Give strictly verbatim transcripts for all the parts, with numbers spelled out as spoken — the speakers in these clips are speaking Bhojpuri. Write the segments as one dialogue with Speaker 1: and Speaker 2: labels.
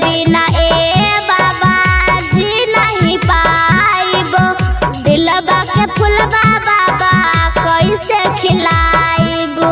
Speaker 1: बिना ए बाबा जी नहीं पाइबो, दिलबा के फुलबा बाबा कैसे खिलाइबो।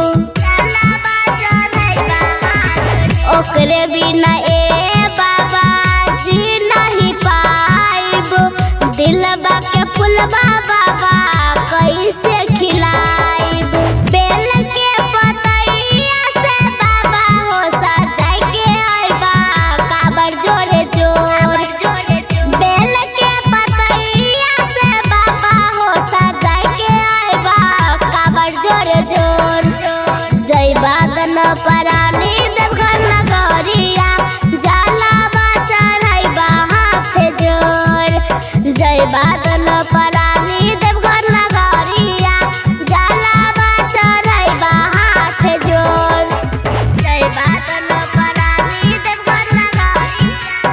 Speaker 1: ओकरे बिना ए बाबा जी नहीं पाइबो, दिलबा के फुलबा बाबा कैसे खिलाइबो। बेल के पतैया से बाबा हो सजाय के आइबा काबर जोरे जोर। बेल के पतैया से बाबा हो सजाय के आइबा काबर जोरे जोर। जय बादन परानी देवघर नगरिया, जलावा चढ़ाइबा हाथ जोर। जय बादन परानी देवघर नगरिया, जलावा चढ़ाइबा हाथ जोर। जय बादन परानी देवघर नगरिया,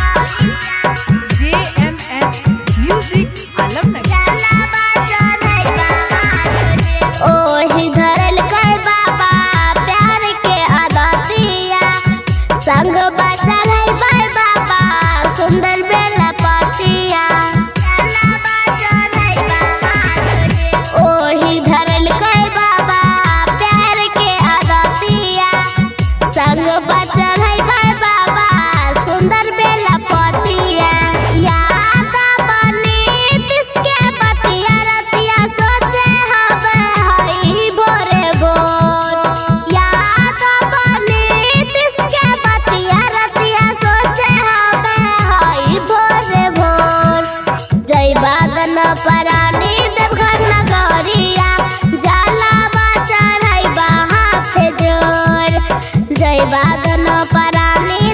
Speaker 2: जे एम एस म्यूजिक आलमनगर।
Speaker 1: जलावा चढ़ाइबा हाथ जोर। ओही धरल कई बाबा प्यार के आदतिया, संग चढ़ाइबा बाबा सुंदर बेला पतिया। ओही धरल कई बाबा प्यार के आदतिया, संग चढ़ाइबा बाबा सुंदर बेला पतिया। याद बनी तिसके बतिया रतिया सोचे हवे हई भोरे भोर। याद बनी तिसके बतिया रतिया सोचे हवे हई भोरे भोर। जय बादन परानी देवघर नगरिया, जलावा चढ़ाइबा हाथ जोर। जय बादन परानी